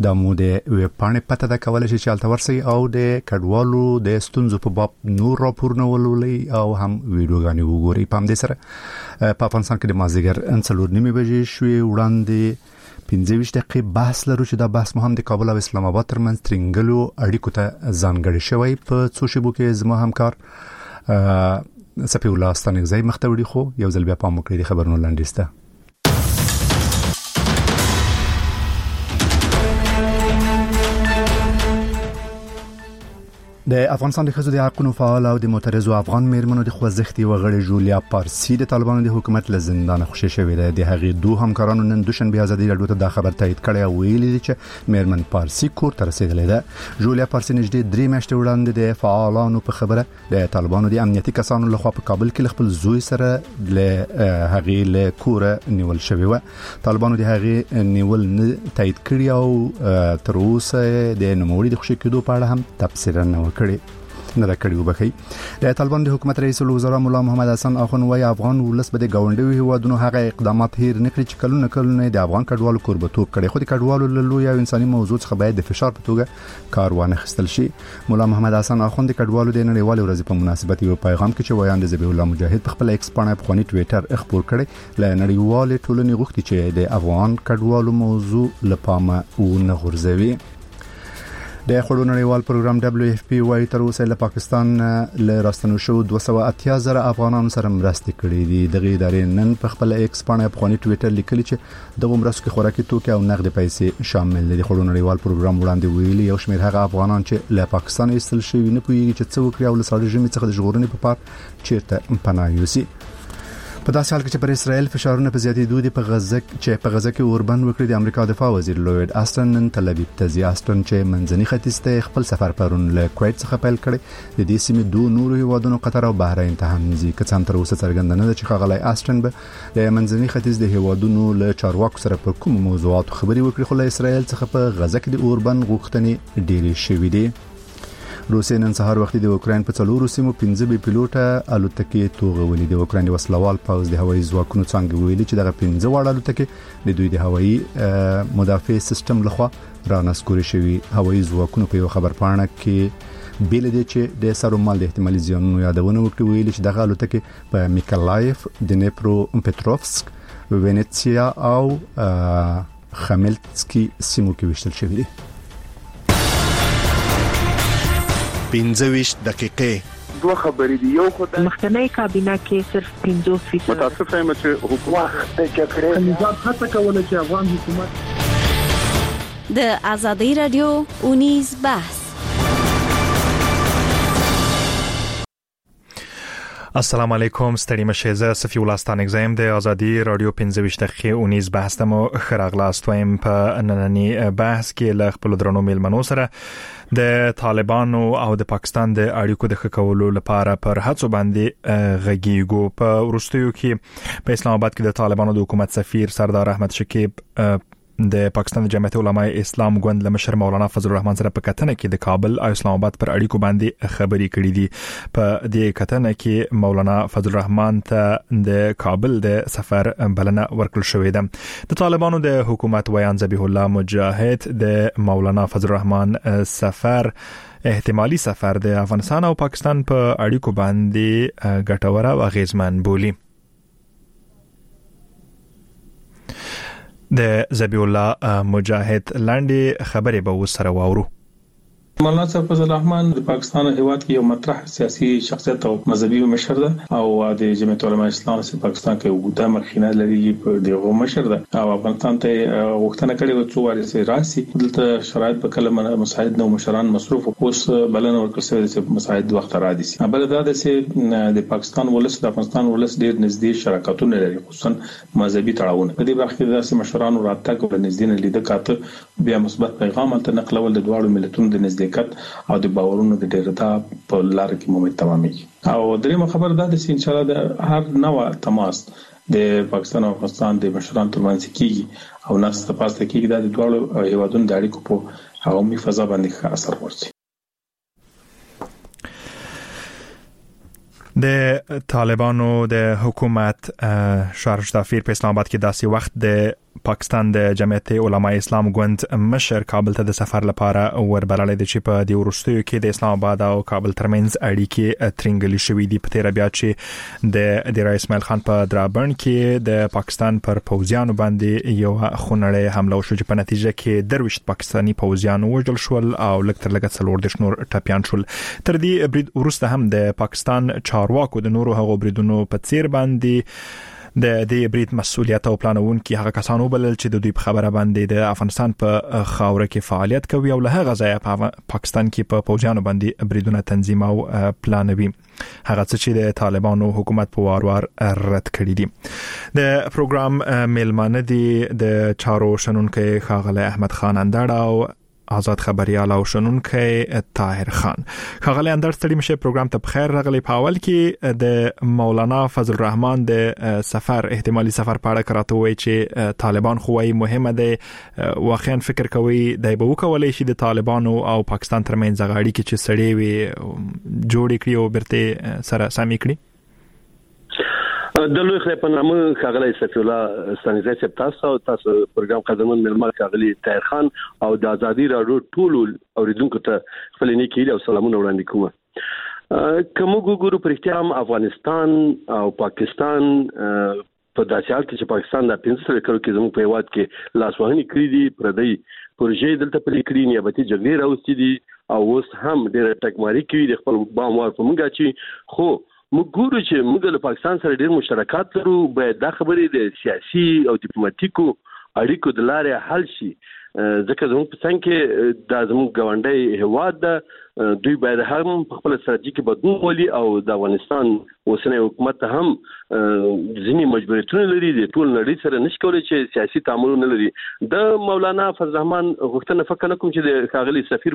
د مو د ویب پاڼې پته ده کولای شي چې الته ورسي او د کډوالو د ستونزو په باب نور راپورونه ولولي او هم ویډیوګانې وګوري. په همدې سره په افغانستان کې د مازدیګر 4:30 بجې شوې وړاندې 15 دقیقې بحث لرو چې دا بحث مو هم د کابل او اسلام آباد ترمنځ ترنګلو اړیکو ته ځانګړی شوی. په څو شیبو کې زما همکار سفی الله ستانګزی مختوړي خو یو ځل بیا پام وکړئ د خبرونو لاندېسته. د افغانستان د ښځو د حقوقو فعال او د معترضو افغان میرمنو د خوځښتي وغړي جولیا پارسی د طالبانو د حکومت له زندان خوشی شوې ده. د هغې دوه همکارانو نن دوشنبه ازادي راډیو ته دا خبر تایید کړی او ویلي دي چې میرمن پارسی کور ته رسیدلې ده. جولیا پارسی نږدې 3 میاشتې وړاندې د فعالانو په خبره د طالبانو د امنیتي کسانو لخوا په کابل کې خپل زوی سره له هغې له کوره نیول شوی و. طالبانو د هغې نیول نه تایید کړی او تر اوسه د نوموړي د خوشی کېدو په اړه هم تفسیر نه کړي وبخي. د طالبان د حکومت رئیس الوزرا مولا محمد حسن اخوند وايي افغان ولس به د گاونډي هیوادونو هغه اقدامات هیر نه کړي چې کلونه د افغان کډوالو کوربتوب کړي. خو د کډوالو له لوی او انساني موضوع څخه باید د فشار په توګه کار وانخستل شي. مولا محمد حسن اخوند د کډوالو د نړیوال ورځ په مناسبت یو پیغام کې چې وایي د ذبیح الله مجاهد په خپل ایکس باندې په خونی ټوئیټر خبر کړي ل نړیوال ټولنې غوښتي چې د افغان کډوالو موضوع لپاره ونه غورځوي. د خړو نړیوال پروګرام WFP وايي تر اوسه له پاکستان له راستنو شو 280,000 افغانانو سره مرستې کړې دي. دغه ادارې نن په خپل ایکس باندې په خونی ټوئیټر لیکلي چې دغه مرستو کې خوراکي توکي او نقد پیسې شامل دي. خړو نړیوال پروګرام وړاندې ویلي یو شمېر هغه افغانان چې له پاکستان ایستل شوي نه پوهیږي چې څه وکړي او له سړي ژمي څخه د ژغورنې په پار چیرته پناه یوسي. په داسې حال کې چې پر اسرائیل فشارونه په زیاتېدو دي په غزه کې اوربند وکړي. د امریکا دفاع وزیر لوید آستن نن تل ابیب ته ځي. آستن چې منځني ختیځ ته خپل سفر پرون له کویت څخه پیل کړي. د دې سیمې دوه نورو هیوادونو قطر او بحرین ته هم ځي. که څنګه تر اوسه څرګنده نه ده چې ښاغلی آستن به د منځني ختیځ د هیوادونو له چارواکو سره په کوم موضوعاتو خبرې وکړي. خو له اسرائیل څخه په غزه کې د اوربند غوښتنې ډېرې شوې دي. روسیه نن سهار وخت د اوکرين په 4 سیمو 15 بي پیلوټه الوتکې توغولې. د اوکرين وسلوال پوځ د هوایي ځواکونو څنګه ویلي چې دغه 15 وړ الوتکې د دوی د هوایي مدافع سیستم لخوا رانسکوري شوی. هوایي ځواکونو په یو خبر پاڼه کې بیل دي چې د سرومال د احتمالي زیانونو یادونه وکړي. ویلي چې دغه الوتکې په میکلایف، دنیپرو پټروفسک، وینیتسیا او خمیلتسکي سیمو کې وشتل شوی دي. 15 دقیقې دوه خبرې دي. یو خدای مخکنی کابینه کې صرف 50% متاسفه یم چې حکومت د جګړې نظام هڅه کوله چې افغان حکومت د ازادي رادیو اونیز بحث. السلام علیکم، ستړي مشه. زه سفی الله ستانګزیم د ازادي رادیو 15 دقیقې اونیز بحث ته مو خراغلاست وایم. په نننی بحث کې ل خپل درنو میلمنو سره د طالبانو او د پاکستان د اړیکو د ښه کولو لپاره پر هڅو باندې غږیږو. په وروستیو کې په اسلام آباد کې د طالبانو د حکومت سفیر سردار احمد شکیب د پاکستان د جمعیت علماء اسلام ګوند له مشر مولانا فضل الرحمن سره په کتنه کې د کابل او اسلام آباد پر اړیکو باندې خبرې کړې دي. په دې کتنه کې مولانا فضل الرحمن ته د کابل د سفر بلنه ورکړل شوې ده. د طالبانو د حکومت ویان ذبیح الله مجاهد د مولانا فضل الرحمن سفر احتمالي سفر د افغانستان او پاکستان په اړیکو باندې ګټور او اغیزمن بولي. د ذبیح الله مجاهد لاندې خبرې به وسره واورو. مولانا فضل الرحمن د پاکستان هیواد کې یو مطرح سیاسي شخصیت او مذهبي مشر ده او د جمعیت علماء اسلام په پاکستان کې وګړه مخینه لري په دغه مشر ده او افغانستان ته وختونه کړي او څو واري سي راسي دلته شرایط په کلمه مساعد نو مشران مصروف اوس بلنه ورکړل شوی چې مساعد وخت را دي. بل دا ده چې د پاکستان ولس د افغانستان ولس ډیر نږدې شراکتونه لري، خصوصا مذهبي تړاوونه. په دې برخه کې داسې مشرانو راتګ او نږدې لیدل کاته بیا مثبت پیغام ته نقلول د دوه ملتونو د نږدې او د باورونو د ډیرتا په لار کې مومي تمامي. او درېمه خبر دا ده چې ان شاء الله د هر نوع تماس د پاکستان او افغانستان د مشران ترمنځ کیږي او ناس ته پاسته کیږي د دوه هیوادونو د اړیکو په عمومي فضا باندې اثر ورسي. د طالبانو د حکومت شهر شتافیر په اسلام آباد کې داسې وخت د پاکستان د جمعیت علماء اسلام ګوند مشر کابل ته د سفر لپاره وربللې د چې په د ورستیو کې د اسلام آباد او کابل ترمنځ اړیکې ترنګلې شوې دي. په تیر بیا چې د رئیس اسماعیل خان په درابن کې د پاکستان پر پوځیانو باندې یو خونړی حمله وشو چې په نتیجه کې درويشت پاکستانی پوځیان وژل شول او لکتر لګت څلور د نور ټپيان شول. تر دې برید ورسته هم د پاکستان چارواکو د نورو هغو بریدونو په څیر باندې د دې برید مسؤلیت او پلانون کې هغه کسانو بلل چې د دوی په خبره باندې د افغانستان په خاوره کې فعالیت کوي او له هغه ځایه په پاکستان کې په پوځیانو باندې بریدونه تنظیم او پلانوي. هغه څه چې د طالبانو حکومت په وار رد کړی دي. د پروګرام میلمانه دي د چارو شنونکو ښاغلی احمد خان اندړ او آزاد خبريال او شنونکو طاهر خان. ښاغلی اندړ ستړي مشه پروګرام ته بخیر راغلی. په اول کې د مولانا فضل الرحمن د سفر احتمالي سفر په اړه کراته وایي چې طالبان خو وايي مهمه ده، واقعا فکر کوي د به وکولای شي د طالبانو او پاکستان ترمنځ غاړي کې چې سړې وي جوړ کړي او برته سره سامي کړي. د لوی خپل نامه ښاغلی سفی الله ستانزی صاحب تاسو پروګرام قدمن ململ ښاغلی طاهر خان او د ازادي راډیو ټول اوریدونکو ته خپل نیکی او سلامونه وړاندې کوم. کوم ګورو پرېختیام افغانستان او پاکستان په داسې حال کې چې پاکستان د 15 کلو کې زموږ په هیواد کې لاسوهنې کړې دي، پردي پروژې دلته پلي کړې، نیابتي جګړې راوستي دي او اوس هم ډېر ټکماري کوي د خپل باموار په موږ چې خو موږ ګورو چې موږ له پاکستان سره ډېر مشترکات لرو. باید دا خبرې د سیاسي او ډیپلوماټیکو اړیکو د لارې حل شي، ځکه زموږ په څنګ کې د زموږ ګاونډي هیواد ده، دوی باید هم په خپل ستراتیژیک بدلون ولي او د افغانستان اوسنی حکومت هم ځینې مجبوریتونه لري د ټول نړۍ سره نشي کولای چې سیاسي تعامل نه لري. د مولانا فضل الرحمن غوښتنه فکر نه کوم چې د ښاغلي سفیر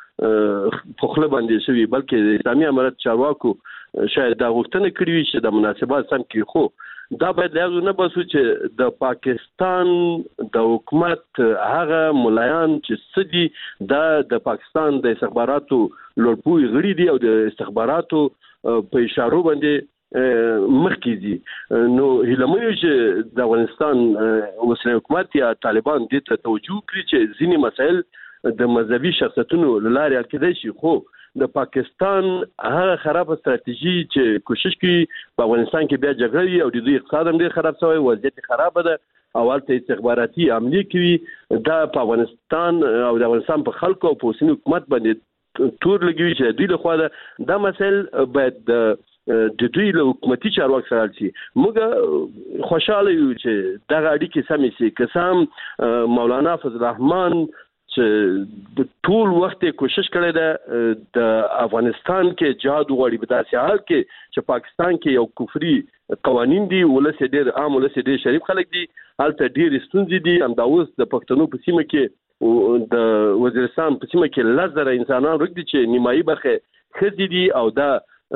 په خپل باندې شوی، بلکې د اسلامي امارت چارواکو شاید دا غوښتنه کړې وي چې د مناسبات سم کې، خو دا باید له نه بسو چې د پاکستان د حکومت هغه ملایان چې سدي د پاکستان د استخباراتو لوړپوي غړي دي او د استخباراتو په اشارو باندې مخکې دي. نو هیلمه چې د افغانستان اوسنی حکومت یا طالبان دې ته توجه کړي چې ځینې مسایل د مذهبي شخصیتونو لارې حل کېدای شي، خو د پاکستان هغه خراب استراتیژي چې کوشش کوي په افغانستان کې بیا جګړه وي او د دوی اقتصاد هم ډېر خراب شوی، وضعیت خراب ده او هلته استخباراتي عملې کوي. دا په افغانستان او د افغانستان په خلکو او په اوسني حکومت باندې تور لګوي چې دوی له خوا دا مسایل باید د دوی له حکومتي چارواکو سره شي. موږ خوشاله یو چې دغه اړیکې سمې شي. که څه مولانا فضل الرحمن چې د ټول وخت کوشش کړی ده د افغانستان کې جهاد وغواړي، په داسې حال کې چې پاکستان کې یو کفري قوانین دي، ولس ډېر عام، ولس ډېر شریف خلک دي، هلته ډېر ستونزې دي. همدا اوس د پښتنو په سیمه کې د وزیرستان په سیمه کې 10,000 انسانان ورک دي چې نیمایي برخه ښځې دي او دا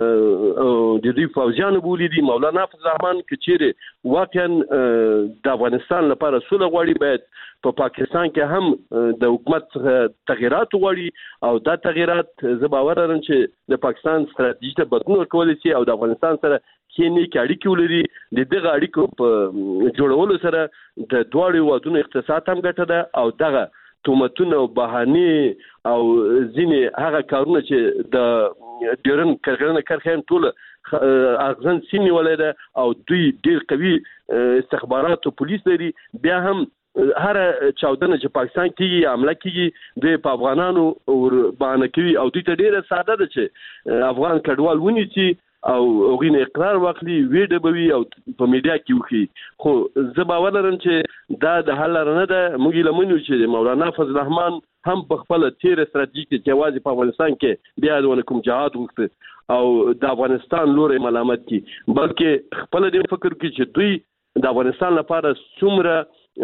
د دوی فوجیانو بولی دي. مولانا فضل الرحمن کچېره واقعا د افغانستان لپاره سوله غواړي، باید په پاکستان کې هم د حکومت تغیرات غواړي او دا تغیرات زه باور لرم چې د پاکستان ستراتیژي ته بدلون ورکولی شي او د افغانستان سره کې نیک اړیکې ولري. د دغه اړیکو په جوړولو سره د دواړو هیوادونو اقتصاد هم ګټه ده او دغه تهمتونه او بهانې او ځینې هغه کارونه چې د ډیرن کرغنه کرخین ټول اغزن سیمه ولده او دوی ډیر قوي استخبارات او پولیس لري، بیا هم هر چاودنه چې پاکستان کې حمله کوي د افغانانو باندې کوي او دوی ته ډیره ساده ده چې افغان کډوال ونیسي او غوښنه اقرار واخلي ویډیو بوي او په میډیا کې وکړي. خو زه باور لرم چې دا د حل نه ده. موږ لمنو چې مولانا فضل الرحمن هم په خپل تیر استراتیژیک جواز په افغانستان کې بیا د کوم جهاد وکړي او د افغانستان لوري ملامت کی، بلکې خپل د فکر کې چې دوی د افغانستان لپاره څومره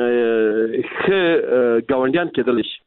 ګاونډیان کېدل شي.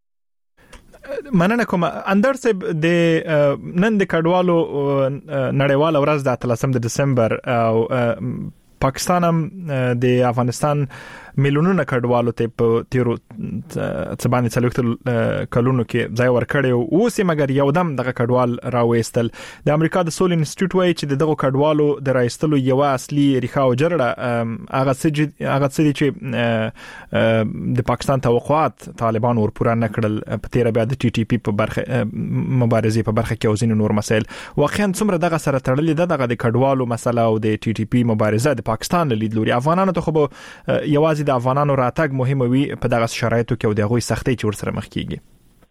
مننه کوم اندر صاحب. د نن د کډوالو نړیوال ورځ د 13 دسمبر او پاکستان هم د افغانستان میلیونونه کډوالو ته په تیرو څبانې څلوخت کلونو کې ځای ورکړي او اوس مګر یو دم دغه کډوال راوېستل. د امریکا د سول انسټیټیوټ وايي چې دغه کډوالو د راایستلو یو اصلي ریښه او جرړه هغه څه چې د پاکستان توقعات طالبان ورپورا نکړل په تیر بیا د ټي ټي پی په برخه مبارزې په برخه کې او ځینې نور مسایل. واقعا څومره دغه سره تړلې ده دغه د کډوالو مسله او د ټي ټي پی مبارزه د پاکستان له لیدلوري؟ افغانانو ته خو یوازې د افغانانو راتګ مهم وي په دغه شرایطو کې او دغه سختۍ چې ورسره مخ کیږي.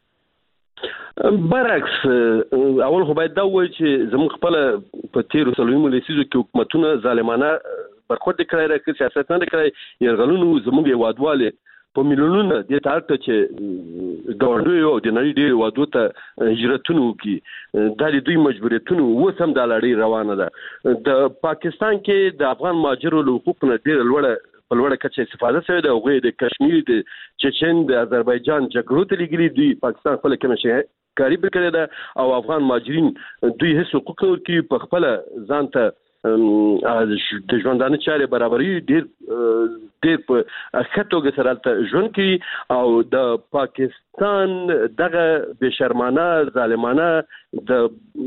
برعکس اول خو باید دا وایي چې زموږ خپل په تیرو سلویمو لسیزو کې حکومتونه ظالمانه برخورد کړی راکړي، سیاست نه کړی، يرغلونو زموږ هیوادواله په میلیونونو د تارته چې ګورډوي او د نړۍ ډېر وادو ته هجرتونه وکي د دوی مجبوریتونه وسم د لړۍ روانه ده. د پاکستان کې د افغان مهاجرو حقوقو نه ډېر لوړه کچه استفاده شوی ده. هغه د کشمیر، د چچن، د آذربایجان جګړو ته لګري دي پاکستان خپل کمشه کاری وکړي ده او افغان مهاجرین دوی هیڅ حقوق نه ورکړي، په خپل ځان ته د ژوندانه چارې برابرۍ ډېر په خطوګه سره ته ژوند کوي او د پاکستان دغه بشرمانه ظالمانه د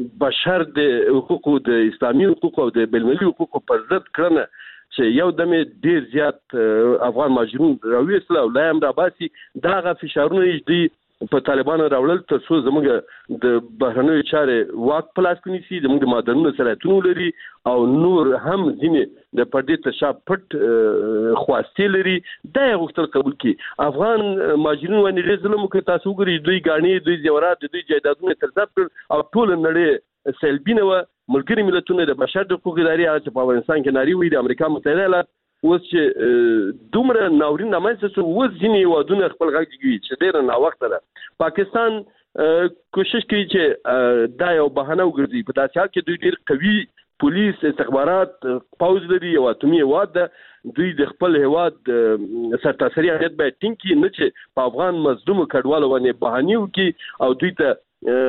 بشر د حقوقو، د اسلامي حقوقو او د بلملي حقوقو پر ضد کړنه چې یو دمه ډیر زیات افغان مهاجرون راوېستل او لا هم را باسي. دغه فشارونه دي په طالبانو راوړل تر څو زموږ د بهرنیو چارې واک پلاس کني سي، زموږ د مادرونو صلاحیتونه لري او نور هم ځینې د پردې ته شا پټ خواسته لري. دا یو غوښتل قبول کی افغان مهاجرین باندې ډېر ظلم کوي. تاسو ګورئ دوی غاڼې، دوی زیورات، دوی جایدادونه تر ځاب کړ او ټول نړۍ سلبینه و. ملګری ملتونه د بشر د حقوقو ادارې هغه په افغانستان کې ناری وي د امریکا متحده ایالات اوس چې دومره ناورین نامنځته شو، اوس ځینې وادونه خپل غږ کوي چې ډېر ناوخته ده. پاکستان کوشش کوي چې دا یو بهانه وګرځي. په داسې حال کې دوی ډېر قوي پولیس، استخبارات، پوز لري او اتمی هواد ده. دوی د خپل هواد سرتاسري امنیت باید ټینګ کړي، نه چې په افغان مظلوم کډوالو باندې بهاني وکړي او دوی ته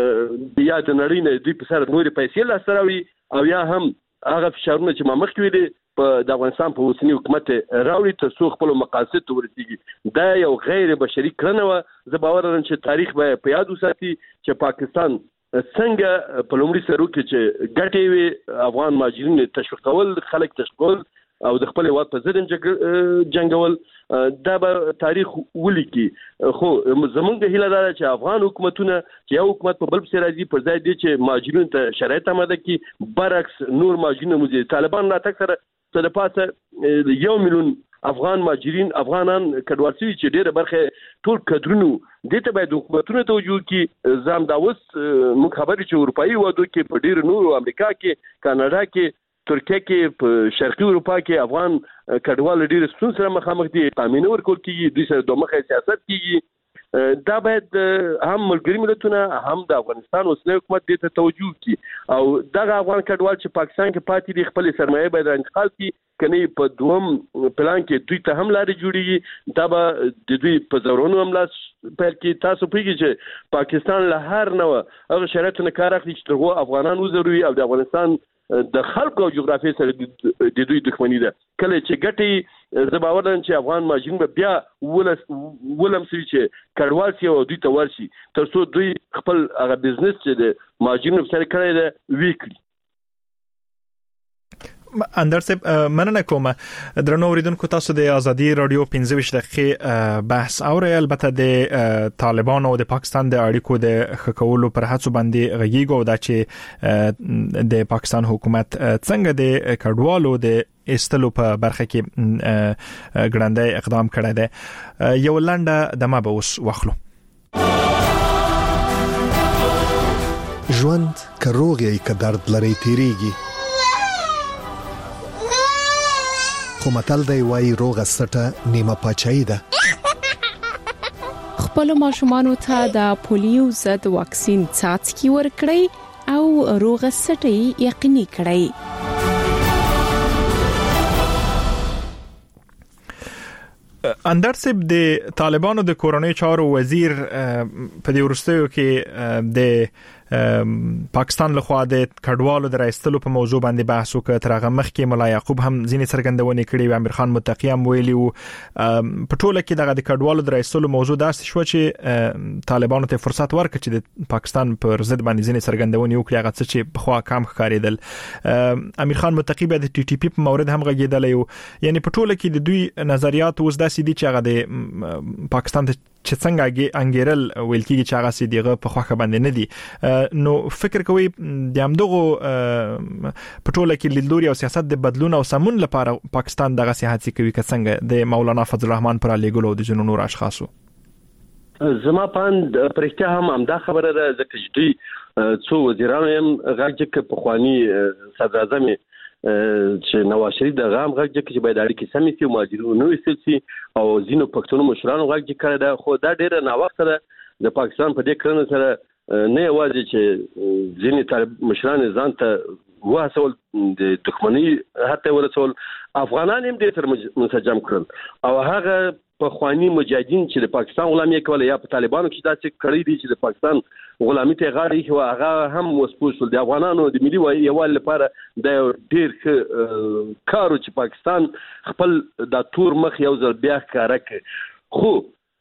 بیا د نړۍ نه دوی په سر نورې پیسې لاسته راوړي او یا هم هغه فشارونه چې ما مخکې ویلي په د افغانستان په اوسنی حکومت راوړي تر څو خپل مقاصد ته ورسیږي. دا یو غیر بشري کړنه و. زه باور لرم چې تاریخ به په یاد وساتي چې پاکستان څنګه په لومړي سرو کې چې ګټې وي افغان مهاجرین تشویقول، خلک تشویقول او د خپل هیواد په ضد جنگول. دا به تاریخ ولیکي. خو زمونږ د هیله ده چې افغان حکومتونه چې یو حکومت په بل څه راځي پر ځای دی چې مهاجرین ته شرایط آماده کړي، برعکس نور مهاجرین موږ طالبان راتګ سره څه د پاسه 1 میلیون افغان مهاجرین افغانان کډوال شوي چې ډېره برخه ټول کډرونو دې ته باید حکومتونه توجه کړي. زم دا اوس موږ خبرې چې اروپایي هیوادو کې په ډېر نور امریکا کې، کاناډا کې، ترکیه کې، په شرقي اروپا کې افغان کډوال ډېر ستونزې سره مخامخ دي. قانون ورکول کېږي، دوی سره دوه مخه سیاست کېږي. دا باید هم ملګری ملتونه هم د افغانستان اوسنی حکومت دې ته توجه کړي او دغه افغان کډوال چې پاکستان کې پاتې دي خپل سرمایه باید انتقال کړي، کني په دوم پلان کې دوی ته هم لارې جوړیږي. دا به د دوی په زورونو هم لاس پیل کې. تاسو پوهیږئ چې پاکستان له هر نوع هغه شرایطو نه کار اخلي چې دغه افغانان وزروي او د افغانستان د خلکو او جغرافیې سره د دوی دښمنی ده. کله چې ګټي زه باور لرم چې افغان مهاجرین به بیا ولم سي چې کډوال سي او دوی ته ورشي تر څو دوی خپل هغه بزنس چې د مهاجرینو سره کړی دی وکړي. اندر صاحب مننه کوم. درنو اوریدونکو تاسو د ازادي رادیو 15 دقیقې بحث اورئ. البته د طالبان او د پاکستان د اړیکو د خکولو پر هڅو باندې غږیږو دا چې د پاکستان حکومت څنګه د کډوالو د استلو په برخه کې ګړندی اقدام کړی دی. یو لنډه دمه به اوس واخلو. ژوند که روغ یې که درد لري تیریږي، خو متل دی وایي روغه سټه نیمه پاچاهي ده. خپل ماشومانو ته د پولیو ضد واکسین څاڅکي ورکړئ او روغه سټه یقیني کړئ. اندر صاحب د طالبانو د کورنۍ چارو وزیر په دې ورستیو کې د پاکستان له خوا د کډوالو د راستلو په موضوع باندې بحث وکړ. تر هغه مخکې مولا یعقوب هم ځینې څرګندونې کړې و. امیر خان متقی هم ویلي و په ټوله کې دغه د کډوالو د راستلو موضوع داسې شو چې طالبانو ته فرصت ورکړ چې د پاکستان پر ضد باندې ځینې څرګندونې وکړي هغه څه چې په خوا کم ښکارېدل. امیر خان متقی به د ټي ټي پی په مورد هم غږېدلی و. یعنی په ټوله کې د دوی نظریات اوس داسې دي چې هغه د پاکستان ته چې څنګه انګیرل ویل کېږي چې هغه سي دیغه په خوخه باندې نه دي. نو فکر کوي د همدغه په ټوله کې لیدلوري او سیاست د بدلون او سمون لپاره پاکستان دغه سیاست کوي که څنګه د مولانا فضل الرحمن پر علیګلو د جنونو اشخاصو. زما پاند پرېکته هم دا خبره ده ځکه چې دوی څو وزیرانو هم غږ کې په خواني صدر اعظم چې نواز شریف د غام غږ چې باید اړیکې سمې شي او مهاجرینو نو وسل شي او ځینو پښتون مشرانو غږ کړی دا خو دا ډیره نا وخت ده د پاکستان په دې کړنو سره نه یوازې چې ځینې طالب مشران ځان ته واسول د دښمنۍ هته ورسول افغانان هم دې تر منسجم کړل او هغه په خواني مجاهدین چې د پاکستان غلامي کول یا په طالبانو کې داسې کړی دي چې د پاکستان غلامي ته غاړه هو هغه هم وسپوسل د افغانانو د ملي یووالي لپاره د ډیر کارو چې پاکستان خپل د تور مخ یو ځل بیا ښکارا کړ. خو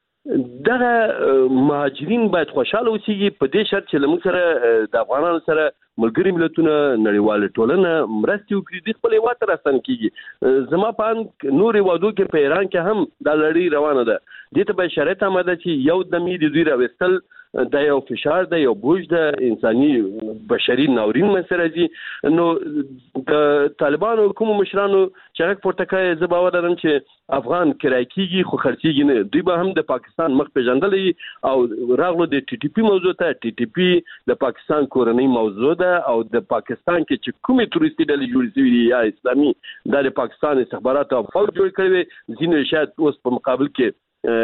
دغه مهاجرین باید خوشاله اوسېږي په دې شرط چې لمون سره د افغانانو سره ملګری ملتونه نړیواله ټولنه مرستې وکړي د خپل هیواد راستن کیږي. زما په نور وادو کې په ایران کې هم د لړۍ روانه ده. دې ته به شرایط آماده چې یو دمي د دوی راوستل د یو فشار د یو بوج د انساني بشري ناورین مسره دي. نو د طالبانو حکومت مشرانو چې پورته کوي زه باور لرم چې افغان کرای کیږي خو خرڅيږي نه. دوی به هم د پاکستان مخ پیژندلې او راغلو د ټي ټي پی موضوع ته. ټي ټي پی د پاکستان کورنۍ موضوع ده او د پاکستان کې چې کومې تورستي ډلې جوړې شوې دي یا اسلامي د پاکستان استخبارات او فوج جوړ کړي ځینې شاید اوس په مقابل کې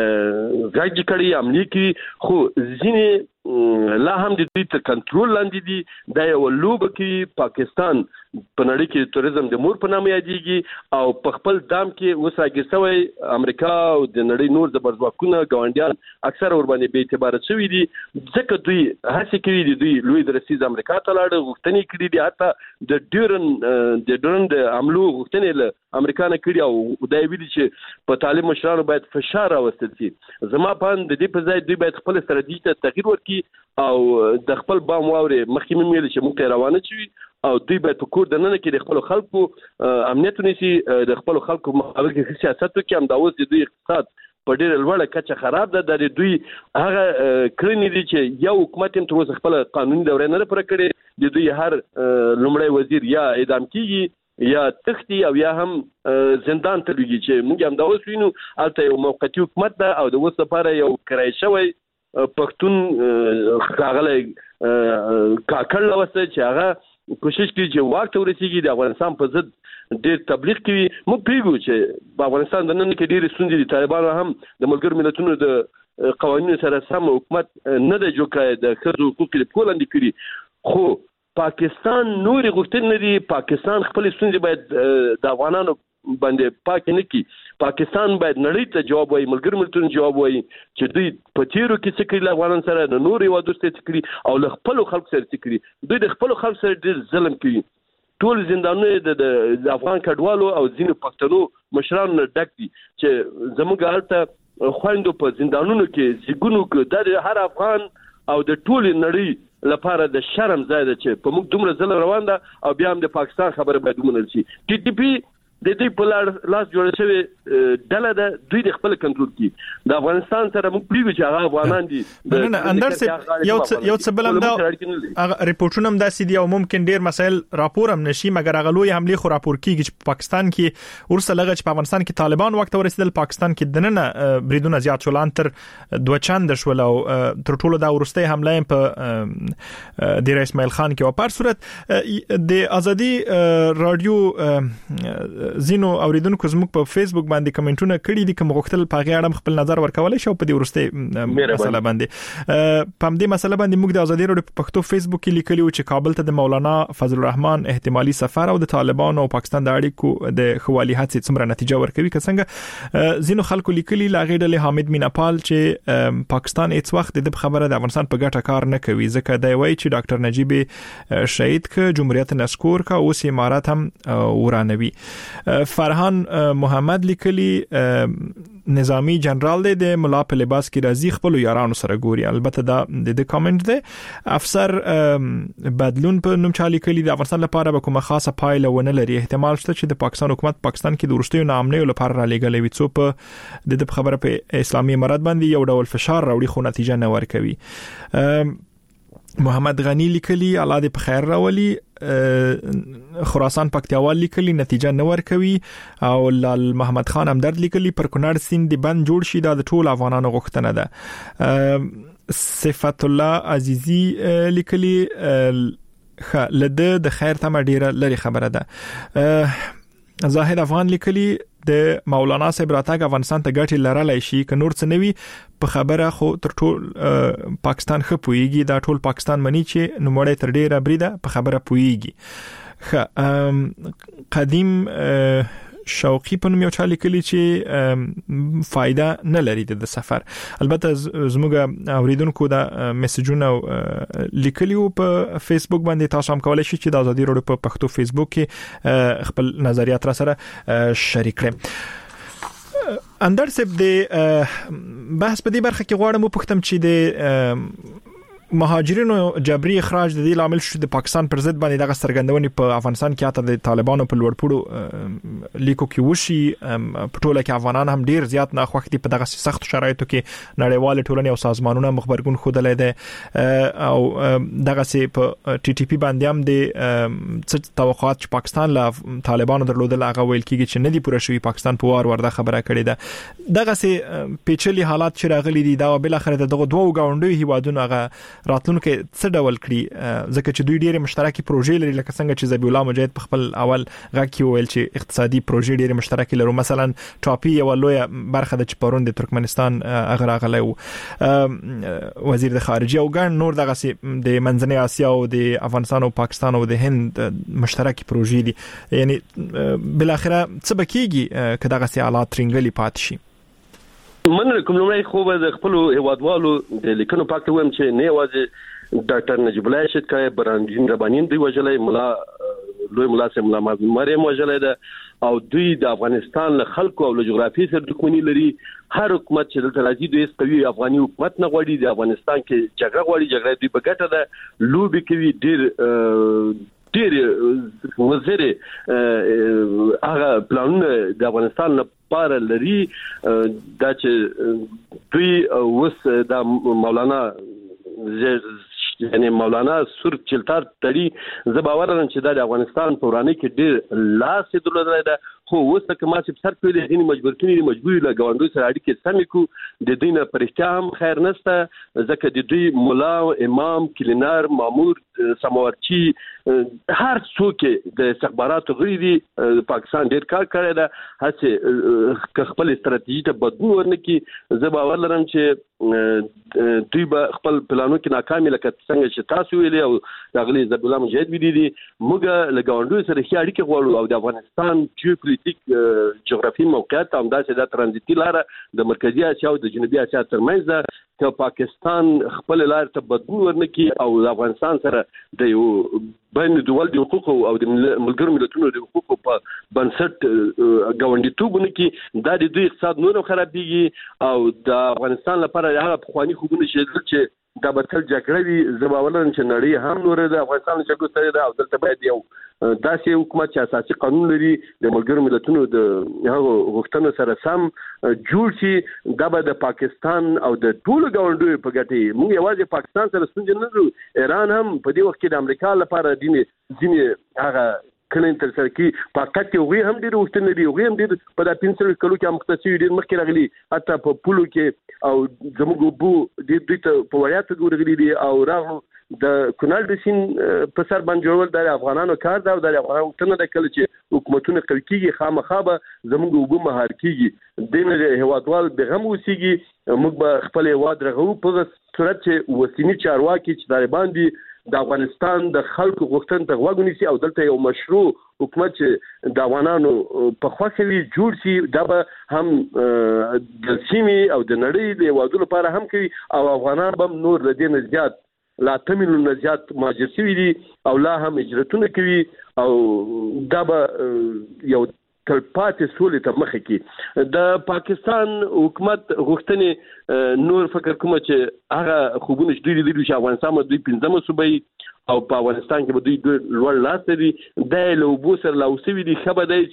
غږ کړي عملي کړي خو ځینې لا هم د دوی تر کنټرول لاندې دي. دا یو لوبه کې پاکستان په نړۍ کې توریزم د مور په نامه یادېږي او په خپل دام کې اوس راګیر شوی امریکا او د نړۍ نور زبرځواکونه ګاونډیان اکثر ور باندې به اعتبار شوی دي ځکه دوی هڅه کوي د دوی لوی درسیز امریکا ته لاړ غوښتنې کړي دي حتی د ډورن د عملو غوښتنې له امریکا نه کړي او دا ویلي چې په طالب مشرانو باید فشار راوستل شي. زما په د دې په ځای دوی باید خپل ستراتیژي ته تغییر ورکړي او د خپل بام واوري مخکې مې چې موږ روانه شي او دوی باید په کور دننه کې د خپل خلکو امنیت ونیسي د خپل خلکو مقابل کې سیاست وکړي. هم دا اوس د دوی اقتصاد په ډېر لوړه کچه خراب ده. د دوی هغه کړنې دي چې یو حکومت هم تر اوسه خپل قانوني دوره نه پوره کړې. د دوی هر لومړی وزیر یا اعدام کیږي یا تختی او یا هم زندان ته لګي چې موږ هم دا اوس وینو. البته یو موقتی حکومت ده او د اوس لپاره یو کرای شوی پښتون ښاغلی کاکړ لوسته چې هغه کوشش کوي چې واک ته ورسیږي د افغانستان په ضد ډېر تبلیغ کوي. موږ پیږو چې په افغانستان د نن کې ډېرې ستونزې دي. طالبانو هم د ملګرو ملتونو د قوانینو سره سم حکومت نه دی جوړ کړی د ښځو حقوق یې په لاندې کړي. خو پاکستان نورې غوښتنې نه دي. پاکستان خپل ستونزې باید د افغانانو باندې پاک نه کی. پاکستان باید نړۍ ته جواب وایي ملګرو ملتونو جواب وایي چې دوی په تیرو کې څه کړي افغانان سره د نور هیوادو سره څه کړي او له خپل خلکو سره څه کړي. دوی د خپل خلکو سره ډېر ظلم کوي. ټول زندانونه د افغان کډوالو او ځینو پښتنو مشرانو ډک دي چې زموږ هلته خويندو په زندانونو کې زیګونو کې د هر افغان او د ټول نړۍ لپاره د شرم ځای ده چې په موږ دومره ظلم روان ده او بیا هم د پاکستان خبره باید ومنل شي. ټي ټي پی د دې په لاس جوړ شوی ډله ده دوی د خپل کنټرول کې د افغانستان سره موږ پیږو چې هغه افغانان دي. نه اندر یو څه بلم دا ریپورټونه هم داسې دي او ممکن ډیر مسایل راپور هم نشي مګر هغه لوی حمله خو راپور کیږي چې پاکستان کې ورسره لږ چې په افغانستان کې طالبان وخت ورسېدل پاکستان کې دننه بریدونه زیات شول تر 2 چند شول او تر ټولو دا ورسته حمله په د اسماعیل خان کې او په صورت د ازادي رادیو زینو اوریدونکو زموږ په فیسبوک باندې کمنټونه کړي دي کوم غوښتل په غاړه خپل نظر ورکولای شو په دې ورسته مسله باندې په دې مسله باندې موږ د ازادي راډیو په پښتو فیسبوک کې لیکلو چې کابل ته د مولانا فضل الرحمن احتمالي سفر او د طالبان او پاکستان د اړیکو د خوالي هڅې څومره نتیجه ورکوي که څنګه زینو خلکو لیکلي لاغې ډلې حامد میناپال چې پاکستان هیڅ وخت د خبره د افغانستان په ګټه کار نه کوي ځکه دا وایي چې ډاکټر نجیب شهید ک جمهوریت نسکور کا اوس امارات هم ورانوي. فرحان محمد لیکلي نظامی جنرال د ملا په لباس کې راځي خپل یارانو سره ګوري. البته دا د کامنټ ده افسر بدلون په نوم چالي کلی د افغانستان لپاره به کومه خاصه پایله ونه لري. احتمال شته چې د پاکستان حکومت پاکستان کې د ورستیو نامنې لپاره را لګلې وي څو په د خبره په اسلامي امارات باندې یو ډول فشار راوړي خو نتیجه نه ورکوي. محمد غنی لیکلی الله دې په خیر راولي. خراسان پکتیاوال لیکلی نتیجه نه ورکوي او لال محمد خان همدرد لیکلی پر کونړ سیند دی بند جوړ شي دا د ټول افغانانو غوښتنه ده. صفات الله عزیزی لیکلی لده د خیر تمه ډیره لري خبره ده. زاهد افغان لیکلی د مولانا صاحب راتګ افغانستان ته ګټه لرلای شي که نور څه نوي په خبره خو تر ټول پاکستان خپويږي دا ټول پاکستان مني چې نوموړی تر ډیره بریده په خبره پويږي. قدیم شوقي په نوم یو چا لیکلی چې فائدہ نه لري د سفر. البته زموږ اوریدونکو دا میسجونه لیکلیو په فیسبوک باندې تاسو هم کولای شئ چې د ازادي راډیو په پښتو فیسبوک کې خپل نظریات را سره شریک کړئ. اندر سب د بحث په دې برخه کې غواړم وپوښتم چې د مهاجرینو جبري اخراج د دې عامل شو د پاکستان پر ضد باندې دغه سترګندونې په افغانستان کې اته د طالبانو په لوړپوړو لیکو کې وشي په ټوله کې افغانان هم ډیر زیات نه خوښ دي په دغه سخت شرایطو کې نړیوال ټولنې او سازمانونه مخبرګون خودلې ده او دغه سي په ټي ټي پی باندې هم د څه توقعات چې پاکستان له طالبانو درلودل هغه ویل کېږي چې نه دي پوره شوی پاکستان په وار ورده خبره کړې ده. دغه سي پیچلي حالات چې راغلي دي دا بل اخر دغه دوه غونډوي هیوادونو هغه راتلونکو څه ډول کړي ځکه چې دوی ډېر مشترکي پروژې لري لکه څنګه چې ذبیح الله مجاهد په خپل اول غږ کې ویل چې اقتصادي پروژې ډېر مشترکي لري. مثلا ټاپي یو لوی برخه د چپرون د ترکمنستان اغراغله وزیر د خارجه او ګڼ نور دغه د منځنۍ اسیا او د افغانستان او پاکستان او د هند مشترکي پروژې دي. یعنی بل اخره څه بکیږي که دغه حالات ترنګلي پات شي. من کوم لومړی خو به خپل هیوادوالو د لیکنو پاکته ویم چې نه یوازې ډاکټر نجیب الله شهید کای برهان ربانین دی وجلای مولا لوی مولا سم مولا مریم وجلای ده او دوی د افغانستان له خلکو او له جغرافي سره دښمنی لري. هر حکومت چې دلته راځي دوی قوي افغاني حکومت نه غواړي. د افغانستان کې جګړه غواړي. جګړه دوی په ګټه ده لوبي کوي ډېر وزیر هغه پلانونه د افغانستان لپاره لري دا چې دوی وس د مولانا یعنی مولانا سور چلتار تړي زه باور لرم چې د افغانستان پورانه کې ډېر لاس درلودل ده خو وسه کما چې سر په دې مجبور له غونډو سره اړیکې سمې کو د دینه پرختیا هم خیر نشته ځکه د دوی مولا امام کلینار مامور سماورچی هر څوک د استخباراتو غړي دي پاکستان ډېر کار کړی ده هڅه خپل استراتیژي ته بدلون ورنکي. زه باور لرم چې دوی به خپل پلانونو کې ناکامي لکه څنګه چې تاسو ویلي او دغلی ذبیح الله مجاهد ویلي دي موږ له غونډو سره ښه اړیکې غواړو او د افغانستان جیوپولیټیک جغرافي موقعیت هم داسې د ترانزیتي لار د مرکزی اسیا او د جنوبي اسیا ترمنځ ده چې پاکستان خپل لار ته بدلون ورنکي او د افغانستان سره د یو بین دول د حقوقو او د ملګرو ملتونو د حقوقو په بنسټ غونډیتوبونه کې د دوی اقتصاد نور خرابېږي او د افغانستان لپاره هغه خواني خوبونه چې دا بتل جګړه وي زموږ چې نړۍ هم نور د افغانستان جګړه سره ده او دلته باید یو داسې حکومت چې اساسي قانون لري د ملګرو ملتونو د هغه غوښتنو سره سم جوړ شي. دا به د پاکستان او د ټولو غونډو په ګټه موږ یوازې پاکستان سره ستونزې نه لرو. ایران هم په دې وخت کې د امریکا لپاره ځینې هغه کله تر سره کې پاکټ یو غي هم ډیر وخت نه دی یو غي هم ډیر په د 500 کلو کې مختصي ډیر مخکې راغلي حتی په پولو کې او زموږ بو د دې ته په وړاندې ګورغلي دي او راغلو د کونړ د سین په سر باندې جوړول د افغانانو کار دا او د افغانانو څنګه د کله چې حکومتونه قوي کیږي خامخا به زموږ وګړو مهار کیږي دغه هوادوال بغم وسیږي موږ به خپل هواد رغو په صورت چې وسینی چارواکي چې طالبان دي د افغانستان د خلکو غوښتنې ته غوږ ونیسي او دلته یو مشروع حکومت چې د افغانانو په خوښه وي جوړ شي دا به هم د سیمې او د نړۍ د هیوادونو لپاره هم کوي او افغانان به نور د دې نه زیات لا تمنو نه زیات مهاجر شوي دي او لا هم هجرتونه کوي او دا به یو تلپاتې سولې ته مخه کی د پاکستان حکومت غوښتنې نور فکر کوم چې هغه خوبونه چې دوی لري چې افغانستان دوی 15 صوبې او په افغانستان کې به دوی لوړ لاس لري د لوبو سره لاوسوي دي خبر دی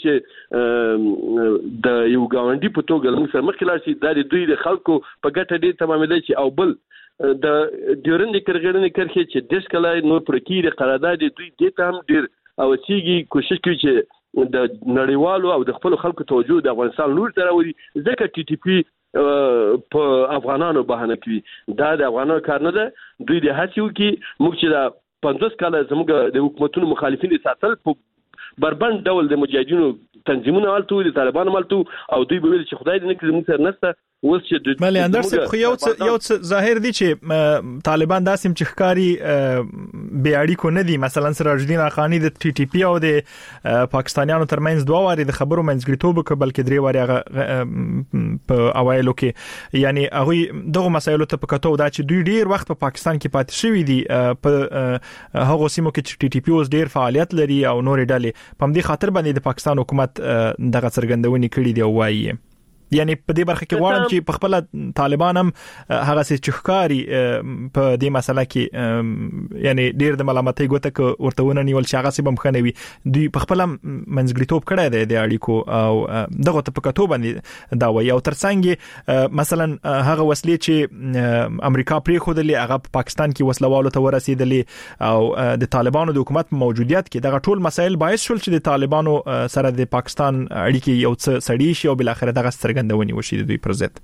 چې د یو ګاونډي په توګه موږ سره مخکې لاړ شي د دوی د خلکو په ګټه دي تمامېدل چې او بل د ډیورنډ کرغړنې کرخه چې د ښکلای نور پر کې قرارداد دوی د ته هم ډیر او سیږي کوشش کوي چې د نړیوالو او د خپل خلکو توجه د افغانستان لور ته راوړي ځکه ټي ټي پی په افغانانو بهانه کوي دا د افغانانو کار نه ده دوی د هڅو کې موږ چې د 50 کاله زموږ د حکومتونو مخالفین ساتل په بربند ډول د مجاهدینو تنظیمونه والتو د طالبانو مالتو او دوی به ویل چې خدای دې نه کړي موږ سره نسته اوس چې ملي اندرس خو یو ظاهر دي چې طالبان داسم چې ښکاری بي اړیکو نه دي مثلا سراج الدین اخانی د ټي ټي پی او د پاکستانیانو ترمنځ دوه واري د خبرو منځګړیتوب کبل کې درې واري په اوایلو کې یعنی هغه دغه مسایلو ته پکاتو دا چې دوی ډیر وخت په پاکستان کې پاتې شوی دي په هغه سیمو کې چې ټي ټي پی اوس ډیر فعالیت لري او نور ډلې په دې خاطر باندې د پاکستان حکومت دغه څرګندونې کړې دی وایي یعنی په دې برخه کې غواړم چې په خپل طالبان هم هغه څه چخکاری په دې مسله کې یعنی ډیر د ملامتۍ ګوته ورته ونیول چې هغه څه بمخنوي دوی په خپل منځګړیتوب کړی دی د اړیکو او دغه ته په کتو باندې دا وایي او ترڅنګ مثلا هغه وسلې چې امریکا پرې خودلې هغه په پاکستان کې وسلوالو ته ورسېدلې او د طالبانو د حکومت موجودیت کې دغه ټول مسایل باعث شول چې د طالبانو سره د پاکستان اړیکې یو څه سړی شي او بل اخر دغه څرګندونې وشي د دوی پر ضد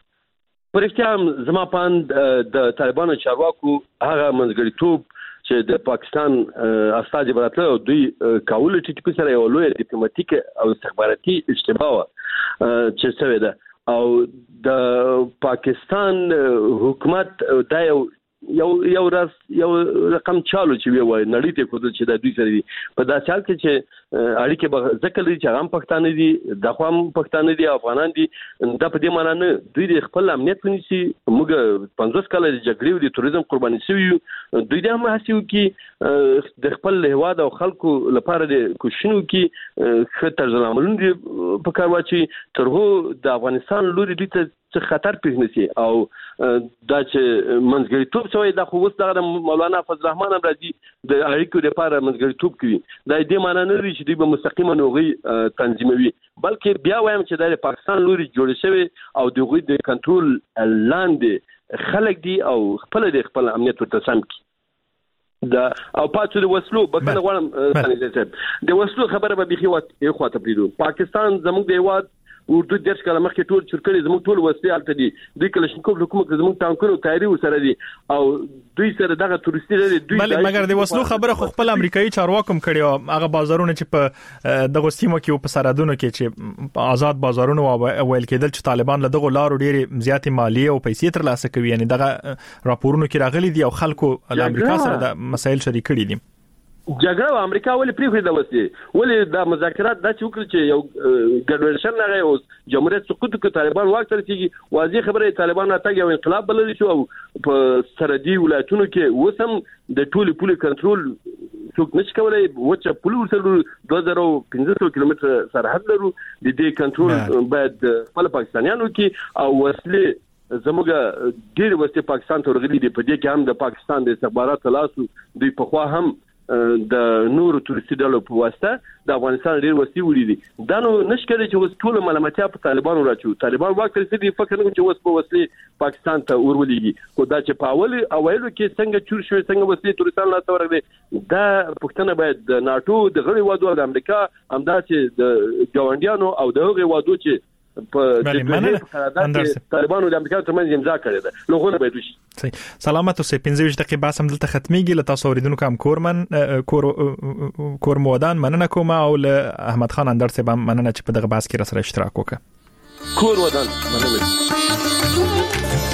پرېښتیا زما پاند د طالبانو چارواکو هغه منځګړیتوب چې د پاکستان استاد براتله دوی کاول ټي ټي پی سره یو لوی ډیپلوماټیک او استخباراتي اشتباه چې څه ده او د پاکستان حکومت دا یو رقم چالو چې وي نړۍ ته کوم چې د دوی سره دي په دا چال کې چې اړیکې به ذکر دي چې هم پښتانه دي د خو هم پښتانه دي افغانان دي دا په دې معنی نه دوی د خپل امنیت ونیسي موږ 50 کاله د جګړې او د توریزم قرباني شوی دوی د هم هڅو کې د خپل هواد او خلکو لپاره د کوششونو کې خطر زلاملون دي په کار واچي ترغه د افغانستان لوري دي ته خطر پیښنسي او دا چې منځګړیتوب شوی دا خو اوس د مولانا فضل الرحمن راځي د اړیکو لپاره منځګړیتوب کوي دا دې معنی نه لري چې دوی به مستقیما نوغي تنظیموي بلکې بیا وایم چې د پاکستان لوري جوړ شوی او دغه د کنټرول لاندې خلک دي او خپل امنیت ورته سم کی دا او پاتې د وسلو بکنه غواړم د وسلو خبره به بيخي یو خواته پریدو پاکستان زموږ د هیواد اردو درس کله مخکې ټول چرکړي زموږ ټول وسلې الته دي دوی کلشنکوف حکومت زموږ ټانکونو تیاری وسره دي او دوی سره دغه تورستي لري دوی مګر د وسلو خبره خو خپل امریکایي چارواکم کړي هغه بازارونه چې په دغه سیمو کې او په سرحدونو کې چې آزاد بازارونه ویل کېدل چې طالبان له دغه لارو ډېری زیاتې مالیه او پیسې ترلاسه کوي یعنی دغه راپورونو کې راغلي دي او خلکو د امریکا سره د مسایل شریک کړي دي جګړه امریکا ولې پریخي د وسې ولې د مذاکرات د چوکل چې یو ګډوډ نه غي اوس جمهوریت سقوط کې طالبان واک تر کېږي واضح خبره طالبان اتګ یو انقلاب بلل شو او په سرحدي ولایتونو کې وسم د ټولي پولي کنټرول څوک نشي کولای وچه پول ورسره 2500 کیلومتر سرحد لرو د دې کنټرول باید خپل پاکستانیانو کې او وسلې زموږ ډېر وسته پاکستان ته ورغلي دي په دې کې هم د پاکستان د استخباراتو لاسو دوی په خوا هم د نورو تورستي ډلو په واسطه د افغانستان ډېر وسیله وړي دي دا نو نشکره چې اوس ټول ملامتیا په طالبانو راچو طالبان واک تر دې فکر نه چې اوس په وسیله پاکستان ته ورولېږي خو دا چې په اوایلو کې څنګه چور شوی څنګه وسیله تورستان لا تورغلي دا پښتنه باید د ناتو د غړي وادو د امریکا همدا چې د ګاونډیانو او د هغه وادو چې په طالبانو د امریکا ترمنځ امضا کړې ده لغونه به وشي. سلامت اوسې. 15 دقیقې بس هم دلته ختميږي. له تاسو اوریدونکو هم کور مودان مننه کوم او له احمد خان اندر صاحب مننه چې په دغه بحث کې را سره اشتراک وکړ. کور ودان مننه.